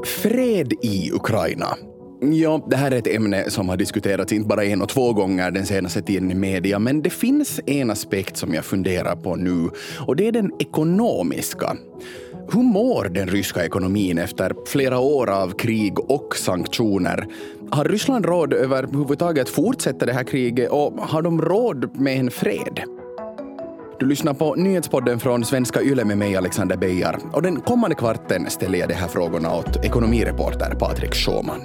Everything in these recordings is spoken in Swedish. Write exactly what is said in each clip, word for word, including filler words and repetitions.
Fred i Ukraina. Ja, det här är ett ämne som har diskuterats inte bara en och två gånger den senaste tiden i media, men det finns en aspekt som jag funderar på nu, och det är den ekonomiska. Hur mår den ryska ekonomin efter flera år av krig och sanktioner? Har Ryssland råd överhuvudtaget att fortsätta det här kriget, och har de råd med en fred? Du lyssnar på nyhetspodden från Svenska Yle med mig, Alexander Beijar. Och den kommande kvarten ställer jag de här frågorna åt ekonomireporter Patrik Sjöman.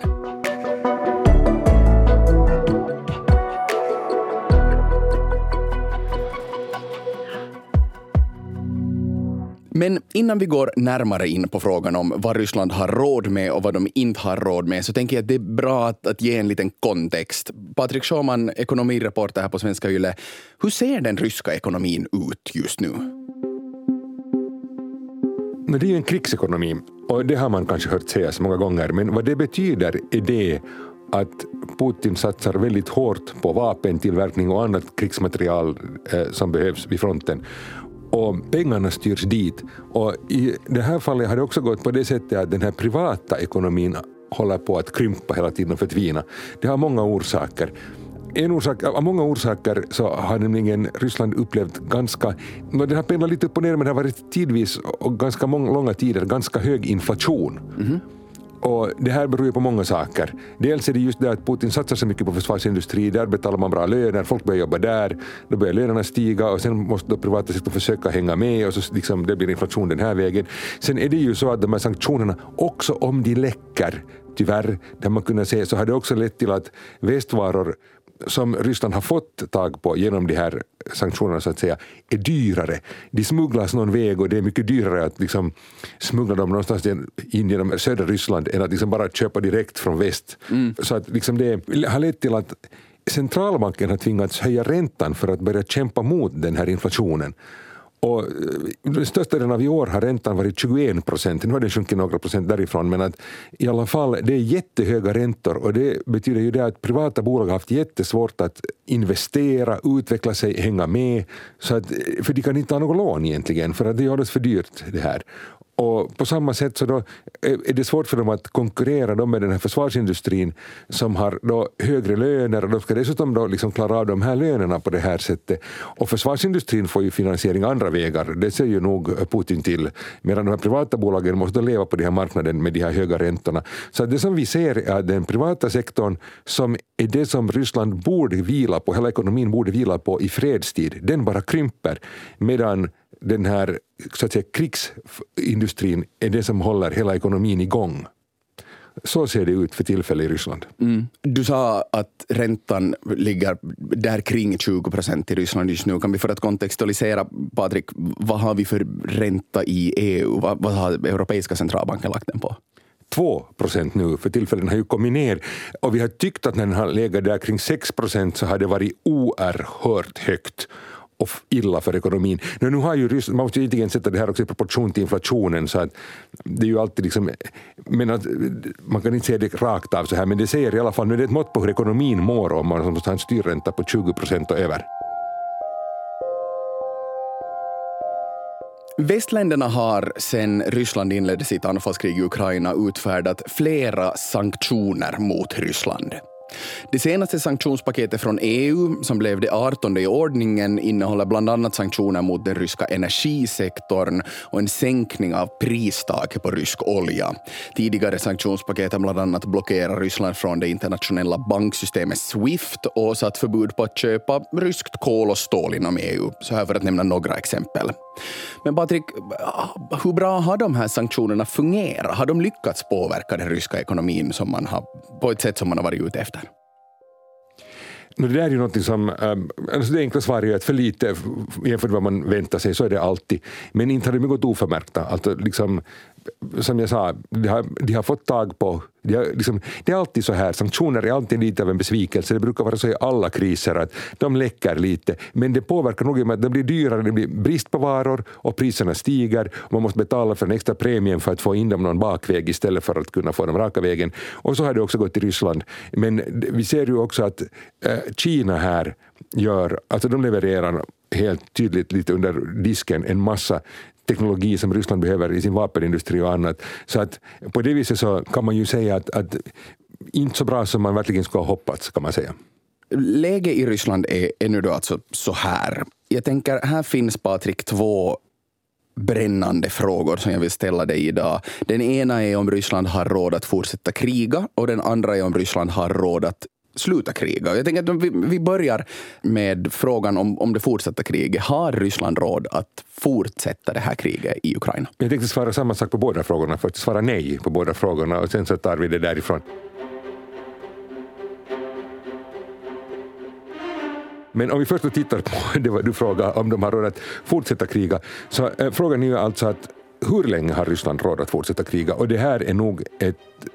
Men innan vi går närmare in på frågan om vad Ryssland har råd med och vad de inte har råd med, så tänker jag att det är bra att, att ge en liten kontext. Patrik Sjöman, ekonomireporter här på Svenska Yle. Hur ser den ryska ekonomin ut just nu? Det är ju en krigsekonomi, och det har man kanske hört sägas många gånger. Men vad det betyder är det att Putin satsar väldigt hårt på vapentillverkning och annat krigsmaterial eh, som behövs vid fronten. Och pengarna styrs dit. Och i det här fallet har det också gått på det sättet att den här privata ekonomin håller på att krympa hela tiden och förtvina. Det har många orsaker. En orsak, av många orsaker så har nämligen Ryssland upplevt ganska, den har pendlat lite upp och ner, men det har varit tidvis och ganska många, långa tider ganska hög inflation. Mm-hmm. Och det här beror ju på många saker. Dels är det just det att Putin satsar så mycket på försvarsindustri. Där betalar man bra löner, folk börjar jobba där. Då börjar lönerna stiga, och sen måste då privata sektorn försöka hänga med, och så liksom det blir inflation den här vägen. Sen är det ju så att de här sanktionerna, också om de läcker, tyvärr, där man kunde se, så har det också lett till att västvaror som Ryssland har fått tag på genom de här sanktionerna så att säga är dyrare. De smugglas någon väg, och det är mycket dyrare att liksom smuggla dem någonstans in genom södra Ryssland än att liksom bara köpa direkt från väst. Mm. Så att liksom det har lett till att centralbanken har tvingats höja räntan för att börja kämpa mot den här inflationen. Och den största delen av i år har räntan varit tjugoen procent. Nu har den sjunkit några procent därifrån, men att i alla fall det är jättehöga räntor, och det betyder ju det att privata bolag har haft jättesvårt att investera, utveckla sig, hänga med, så att, för de kan inte ha något lån egentligen, för att det är alldeles för dyrt det här. Och på samma sätt så då är det svårt för dem att konkurrera då med den här försvarsindustrin som har då högre löner, och de ska dessutom då liksom klara av de här lönerna på det här sättet. Och försvarsindustrin får ju finansiering andra vägar, det ser ju nog Putin till, medan de här privata bolagen måste leva på den här marknaden med de här höga räntorna. Så det som vi ser är att den privata sektorn, som är det som Ryssland borde vila på, hela ekonomin borde vila på i fredstid, den bara krymper, medan den här så att säga krigsindustrin är det som håller hela ekonomin igång. Så ser det ut för tillfället i Ryssland. Mm. Du sa att räntan ligger där kring tjugo procent i Ryssland just nu. Kan vi för att kontextualisera, Patrik, vad har vi för ränta i E U? Vad, vad har Europeiska centralbanken lagt den på? två procent nu, för tillfällen har ju kommit ner, och vi har tyckt att när den har legat där kring sex procent så har det varit oerhört högt och illa för ekonomin. Nu, nu har ju Ryssland, man måste ju inte sätta det här också i proportion till inflationen, så att det är ju alltid liksom, men att man kan inte säga det rakt av så här, men det säger i alla fall, nu är det ett mått på hur ekonomin mår om man måste ha en styrränta på tjugo procent och över. Västländerna har sedan Ryssland inledde sitt anfallskrig i Ukraina utfärdat flera sanktioner mot Ryssland. Det senaste sanktionspaketet från E U, som blev det artonde i ordningen, innehåller bland annat sanktioner mot den ryska energisektorn och en sänkning av pristaket på rysk olja. Tidigare sanktionspaket har bland annat blockerat Ryssland från det internationella banksystemet SWIFT och satt förbud på att köpa ryskt kol och stål inom E U. Så här för att nämna några exempel. Men Patrik, hur bra har de här sanktionerna fungerat? Har de lyckats påverka den ryska ekonomin som man har, på ett sätt som man har varit ute efter? Det där är ju något som, alltså det enkla svaret är att för lite jämfört med vad man väntar sig, så är det alltid. Men inte har det gått oförmärkta. Alltså liksom, som jag sa, de har, de har fått tag på, de har, liksom, det är alltid så här, sanktioner är alltid lite av en besvikelse, det brukar vara så i alla kriser att de läcker lite, men det påverkar nog med att det blir dyrare, det blir brist på varor och priserna stiger, och man måste betala för en extra premien för att få in dem någon bakväg istället för att kunna få dem raka vägen. Och så har det också gått i Ryssland. Men vi ser ju också att eh, Kina här gör, alltså de levererar helt tydligt lite under disken en massa teknologi som Ryssland behöver i sin vapenindustri och annat. Så att på det viset så kan man ju säga att, att inte så bra som man verkligen ska ha hoppats, kan man säga. Läget i Ryssland är, är nu då alltså så här. Jag tänker, här finns, Patrik, två brännande frågor som jag vill ställa dig idag. Den ena är om Ryssland har råd att fortsätta kriga, och den andra är om Ryssland har råd att sluta kriga. Jag tänker att vi, vi börjar med frågan om, om det fortsatta kriget. Har Ryssland råd att fortsätta det här kriget i Ukraina? Jag tänkte svara samma sak på båda frågorna, för att svara nej på båda frågorna, och sen så tar vi det därifrån. Men om vi först tittar på det du frågade om de har råd att fortsätta kriga, så äh, frågan är ju alltså att hur länge har Ryssland råd att fortsätta kriga? Och det här är nog ett,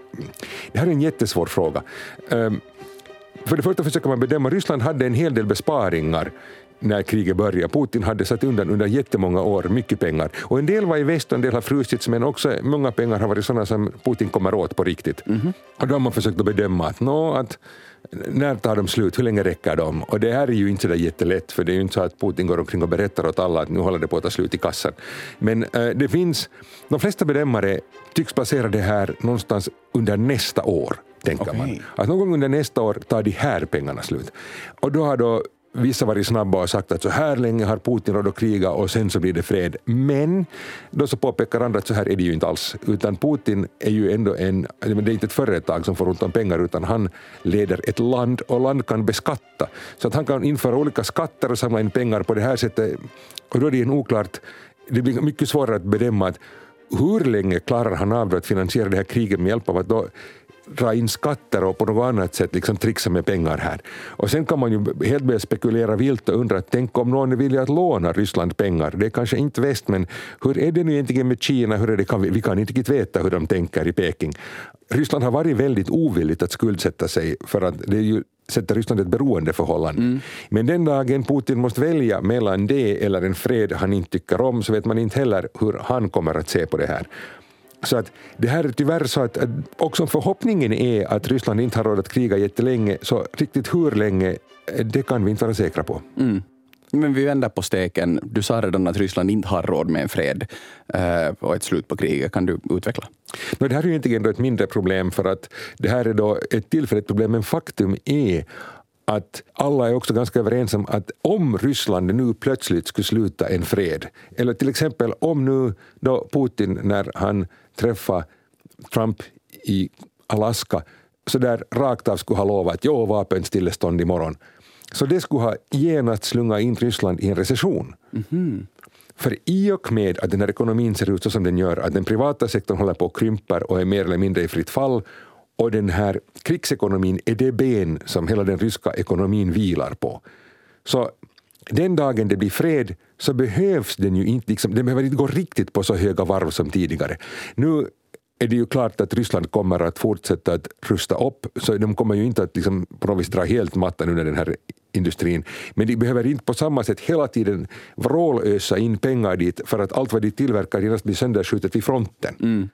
det här är en jättesvår fråga. Um, för det första försöker man bedöma, Ryssland hade en hel del besparingar när kriget började. Putin hade satt undan under jättemånga år mycket pengar. Och en del var i väst och en del har frusits, men också många pengar har varit sådana som Putin kommer åt på riktigt. Mm-hmm. Och då har man försökt att bedöma att, no, att när tar de slut, hur länge räcker de? Och det här är ju inte så där jättelätt, för det är ju inte så att Putin går omkring och berättar åt alla att nu håller det på att ta slut i kassan. Men äh, det finns, de flesta bedömare tycks placera det här någonstans under nästa år, tänker okay. man. Att någon gång under nästa år tar de här pengarna slut. Och då har då vissa varit snabba och sagt att så här länge har Putin råd att kriga och sen så blir det fred. Men då så påpekar andra att så här är det ju inte alls. Utan Putin är ju ändå en, det är inte ett företag som får runt om pengar, utan han leder ett land, och land kan beskatta. Så att han kan införa olika skatter och samla in pengar på det här sättet. Och då är det en oklart, det blir mycket svårare att bedöma att hur länge klarar han av att finansiera det här kriget med hjälp av att då dra in skatter och på något annat sätt liksom trixa med pengar här. Och sen kan man ju helt börja spekulera vilt och undra, tänk om någon vill att låna Ryssland pengar. Det är kanske inte väst, men hur är det nu egentligen med Kina? Hur är det? Kan vi, vi kan inte riktigt veta hur de tänker i Peking. Ryssland har varit väldigt ovilligt att skuldsätta sig, för att det är ju sätter Ryssland ett beroendeförhållande. Mm. Men den dagen Putin måste välja mellan det eller en fred han inte tycker om, så vet man inte heller hur han kommer att se på det här. Så att det här är tyvärr så att, att också förhoppningen är att Ryssland inte har råd att kriga jättelänge, så riktigt hur länge, det kan vi inte vara säkra på. Mm. Men vi vänder på steken. Du sa redan att Ryssland inte har råd med en fred eh, och ett slut på kriget. Kan du utveckla? No, det här är ju egentligen ett mindre problem, för att det här är då ett tillfälligt problem, men faktum är att alla är också ganska överens om att om Ryssland nu plötsligt skulle sluta en fred, eller till exempel om nu då Putin, när han träffar Trump i Alaska, så där rakt av skulle ha lovat att jo, vapenstillestånd imorgon, så det skulle ha genast slunga in Ryssland i en recession. Mm-hmm. För i och med att den här ekonomin ser ut så som den gör, att den privata sektorn håller på att krympa och är mer eller mindre i fritt fall, och den här krigsekonomin är det ben som hela den ryska ekonomin vilar på. Så den dagen det blir fred, så behövs den ju inte, liksom, den behöver inte gå riktigt på så höga varv som tidigare. Nu är det ju klart att Ryssland kommer att fortsätta att rusta upp, så de kommer ju inte att liksom på något vis dra helt mattan under den här industrin. Men de behöver inte på samma sätt hela tiden vrålösa in pengar dit, för att allt vad de tillverkar genast blir sönderskjutet vid fronten. Mm.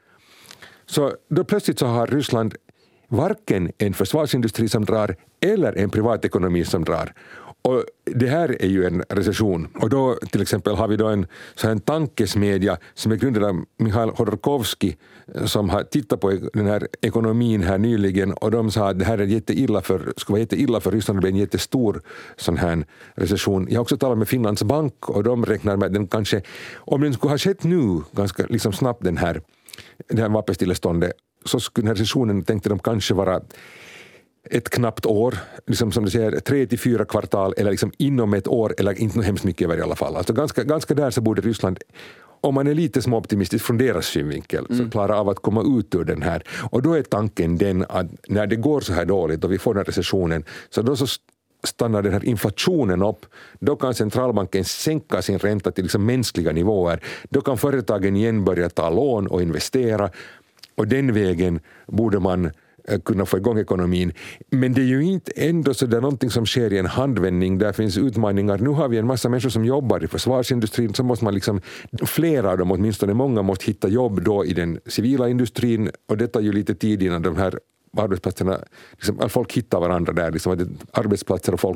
Så då plötsligt så har Ryssland varken en försvarsindustri som drar eller en privatekonomi som drar. Och det här är ju en recession. Och då till exempel har vi då en, så en tankesmedja som är grundad av Mikhail Hodorkovsky, som har tittat på den här ekonomin här nyligen, och de sa att det här är jätteilla för, skulle vara jätteilla för Ryssland, det blir en jättestor sån här recession. Jag har också talat med Finlands bank, och de räknar med att den kanske, om den skulle ha skett nu ganska liksom snabbt den här, det här vapenstilleståndet, så skulle den här recessionen, tänkte de, kanske vara ett knappt år, liksom som du säger, tre till fyra kvartal, eller liksom inom ett år, eller inte hemskt mycket över i alla fall. Alltså ganska, ganska där så borde Ryssland, om man är lite små optimistisk från deras synvinkel, mm. så klara av att komma ut ur den här. Och då är tanken den att när det går så här dåligt och vi får den här recessionen, så då så stannar den här inflationen upp, då kan centralbanken sänka sin ränta till liksom mänskliga nivåer. Då kan företagen igen börja ta lån och investera, och den vägen borde man kunna få igång ekonomin. Men det är ju inte ändå så där någonting som sker i en handvändning. Där finns utmaningar. Nu har vi en massa människor som jobbar i försvarsindustrin, så måste man liksom, flera av dem, åtminstone många, måste hitta jobb då i den civila industrin, och det tar ju lite tid innan de här arbetsplatserna, liksom, folk hittar varandra där, liksom, arbetsplatser och folk.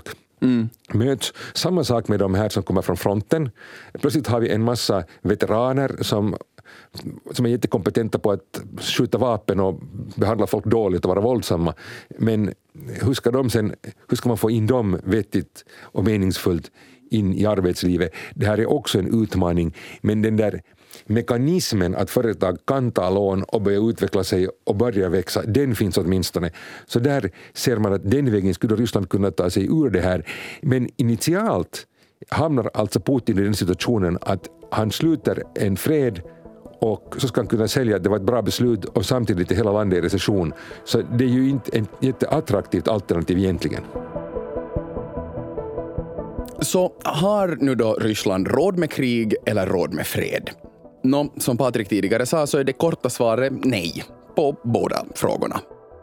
mm. möts. Samma sak med de här som kommer från fronten. Plötsligt har vi en massa veteraner som, som är jättekompetenta på att skjuta vapen och behandla folk dåligt och vara våldsamma. Men hur ska, de sen, hur ska man få in dem vettigt och meningsfullt in i arbetslivet? Det här är också en utmaning, men den där mekanismen att företag kan ta lån och börja utveckla sig och börja växa, den finns åtminstone. Så där ser man att den vägen skulle Ryssland kunna ta sig ur det här. Men initialt hamnar alltså Putin i den situationen att han sluter en fred och så ska han kunna säga att det var ett bra beslut och samtidigt är hela landet i recession. Så det är ju inte ett jätteattraktivt alternativ egentligen. Så har nu då Ryssland råd med krig eller råd med fred? Nå, som Patrik tidigare sa så är det korta svaret nej på båda frågorna.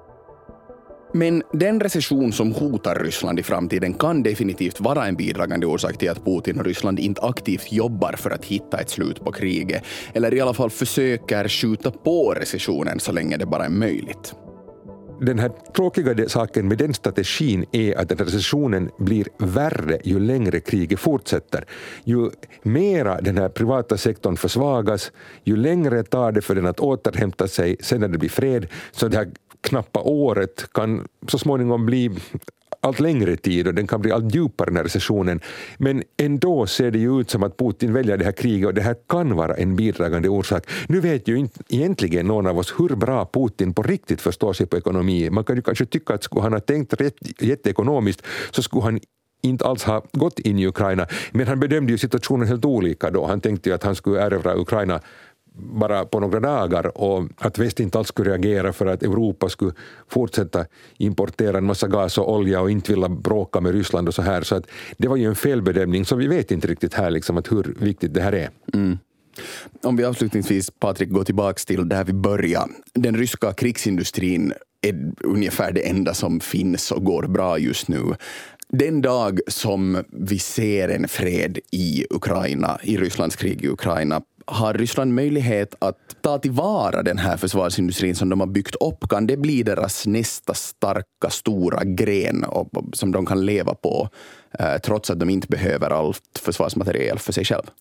Men den recession som hotar Ryssland i framtiden kan definitivt vara en bidragande orsak till att Putin och Ryssland inte aktivt jobbar för att hitta ett slut på kriget, eller i alla fall försöker skjuta på recessionen så länge det bara är möjligt. Den här tråkiga saken med den strategin är att den recessionen blir värre ju längre kriget fortsätter. Ju mera den här privata sektorn försvagas, ju längre tar det för den att återhämta sig sen när det blir fred. Så det här knappa året kan så småningom bli allt längre tid och den kan bli allt djupare den här recessionen. Men ändå ser det ju ut som att Putin väljer det här kriget och det här kan vara en bidragande orsak. Nu vet ju inte egentligen någon av oss hur bra Putin på riktigt förstår sig på ekonomi. Man kan ju kanske tycka att skulle han ha tänkt rätt, jätteekonomiskt så skulle han inte alls ha gått in i Ukraina. Men han bedömde ju situationen helt olika då. Han tänkte ju att han skulle erövra Ukraina bara på några dagar och att väst inte alls skulle reagera för att Europa skulle fortsätta importera en massa gas och olja och inte vilja bråka med Ryssland och så här. Så att det var ju en felbedömning så vi vet inte riktigt här liksom att hur viktigt det här är. Mm. Om vi avslutningsvis, Patrik, går tillbaka till där vi börjar. Den ryska krigsindustrin är ungefär det enda som finns och går bra just nu. Den dag som vi ser en fred i Ukraina, i Rysslands krig i Ukraina, har Ryssland möjlighet att ta tillvara den här försvarsindustrin som de har byggt upp? Kan det bli deras nästa starka, stora gren och, som de kan leva på eh, trots att de inte behöver allt försvarsmaterial för sig själv?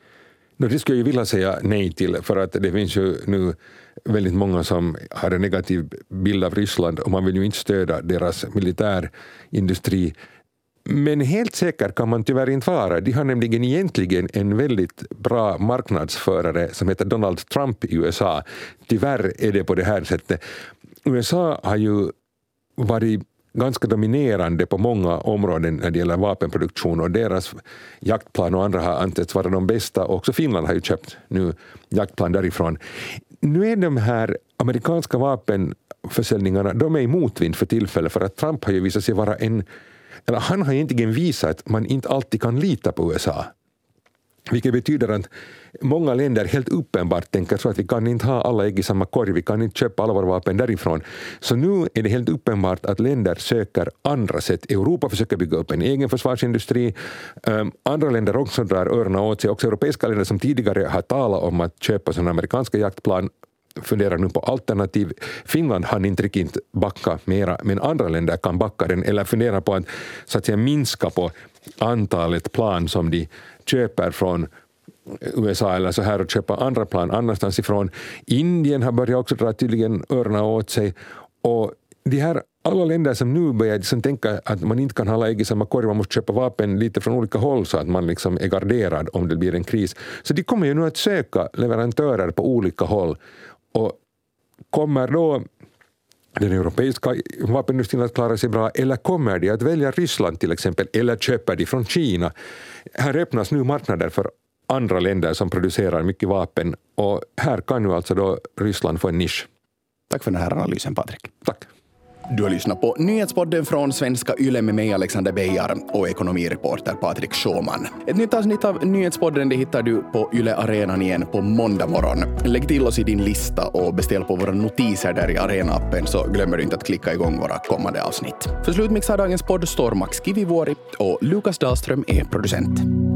No, det skulle jag vilja säga nej till, för att det finns ju nu väldigt många som har en negativ bild av Ryssland och man vill ju inte stödja deras militärindustri. Men helt säker kan man tyvärr inte vara. De har nämligen egentligen en väldigt bra marknadsförare som heter Donald Trump i U S A. Tyvärr är det på det här sättet. U S A har ju varit ganska dominerande på många områden när det gäller vapenproduktion och deras jaktplan och andra har ansetts vara de bästa. Också Finland har ju köpt nu jaktplan därifrån. Nu är de här amerikanska vapenförsäljningarna, de är i motvind för tillfället för att Trump har ju visat sig vara en Eller han har egentligen visat att man inte alltid kan lita på U S A. Vilket betyder att många länder helt uppenbart tänker så att vi kan inte ha alla ägg i samma korg, vi kan inte köpa alla våra vapen därifrån. Så nu är det helt uppenbart att länder söker andra sätt. Europa försöker bygga upp en egen försvarsindustri. Um, andra länder också drar öronen åt sig. Också europeiska länder som tidigare har talat om att köpa sådana amerikanska jaktplan funderar nu på alternativ. Finland har inte riktigt backa mera, men andra länder kan backa den eller fundera på att, så att säga, minska på antalet plan som de köper från U S A eller så här och köpa andra plan annanstans ifrån. Indien har börjat också dra tydligen öronen åt sig och de här alla länder som nu börjar liksom tänka att man inte kan hålla ägg i samma korg, man måste köpa vapen lite från olika håll så att man liksom är garderad om det blir en kris. Så de kommer ju nu att söka leverantörer på olika håll. Och kommer då den europeiska vapenindustrin att klara sig bra eller kommer de att välja Ryssland till exempel eller köper de från Kina? Här öppnas nu marknader för andra länder som producerar mycket vapen och här kan nu alltså då Ryssland få en nisch. Tack för den här analysen, Patrik. Tack. Du har lyssnat på nyhetspodden från Svenska Yle med mig, Alexander Beijar, och ekonomireporter Patrik Schauman. Ett nytt avsnitt av nyhetspodden det hittar du på Yle Arenan igen på måndag morgon. Lägg till oss i din lista och beställ på våra notiser där i Arena-appen så glömmer du inte att klicka igång våra kommande avsnitt. För slutmix av dagens podd står Max Kivivuori och Lukas Dahlström är producent.